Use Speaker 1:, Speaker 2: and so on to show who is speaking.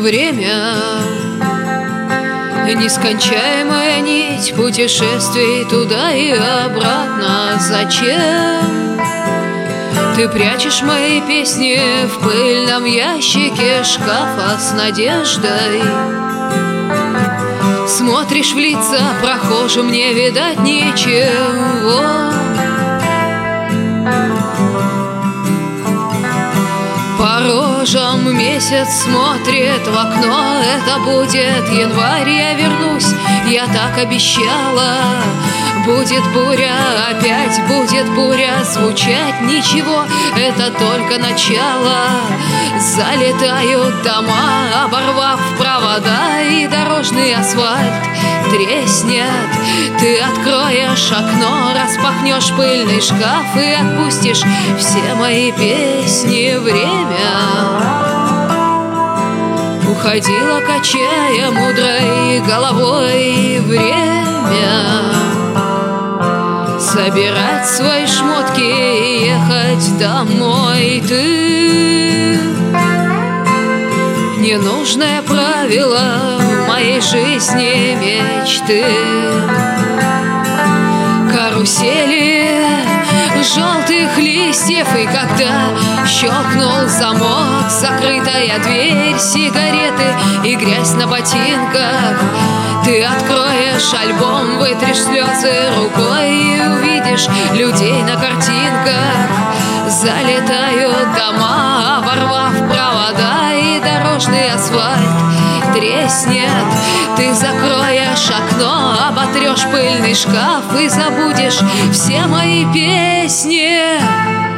Speaker 1: время. Нескончаемая нить путешествий туда и обратно. Зачем ты прячешь мои песни в пыльном ящике шкафа с надеждой? Смотришь в лица прохожим, не видать ничего. По рожам месяц смотрит в окно. Это будет январь, я вернусь, я так обещала. Будет буря, опять будет буря. Звучать ничего, это только начало. Залетают дома, оборвав провода, и дорожный асфальт треснет. Ты откроешь окно, распахнешь пыльный шкаф и отпустишь все мои песни. Время уходило, качая мудрой головой. Время собирать свои шмотки и ехать домой. Ты ненужное правило в моей жизни мечты. Карусели желтых листьев, и когда щелкнул замок, закрытая дверь, сигареты и грязь на ботинках, ты откроешь альбом, вытрешь слезы рукой и увидишь людей на картинках. Залетают дома, оборвав провода, и дорожный асфальт треснет. Ты закроешь окно, оботрешь пыльный шкаф и забудешь все мои песни.